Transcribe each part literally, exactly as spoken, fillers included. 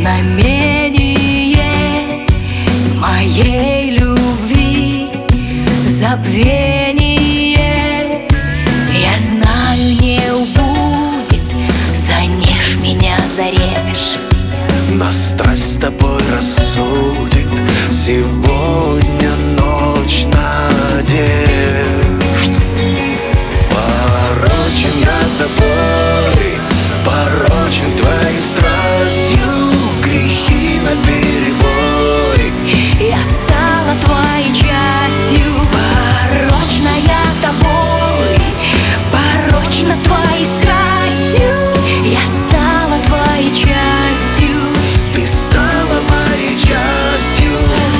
знамение моей любви, забвение. Я знаю, не убудет, занешь меня, зарежь, но страсть с тобой рассудит сегодня ночь надежд. Порочен я тобой, порочен твоей страстью, грехи наперебой. Я стала твоей частью, порочна я тобой, порочна твоей страстью. Я стала твоей частью, ты стала моей частью.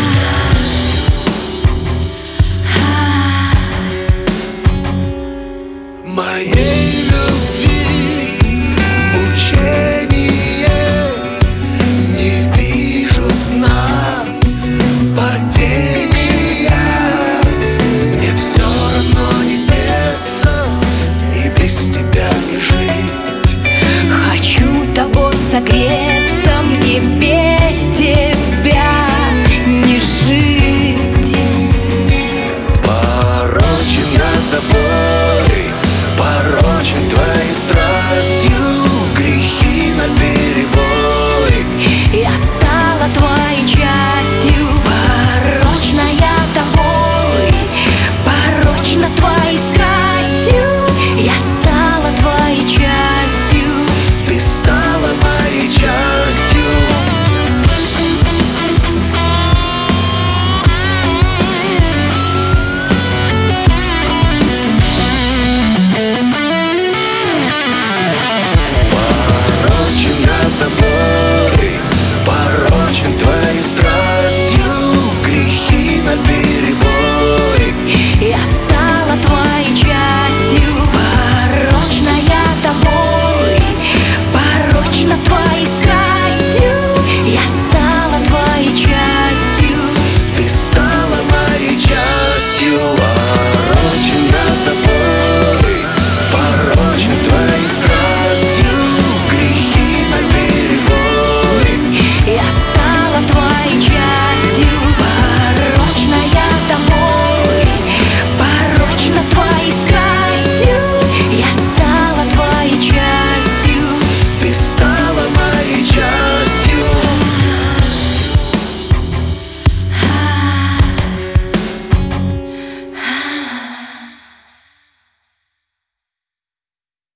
Моей любви мучение, не вижу дна падения. Мне все равно не деться и без тебя не жить. хочу тобой согреться, мне без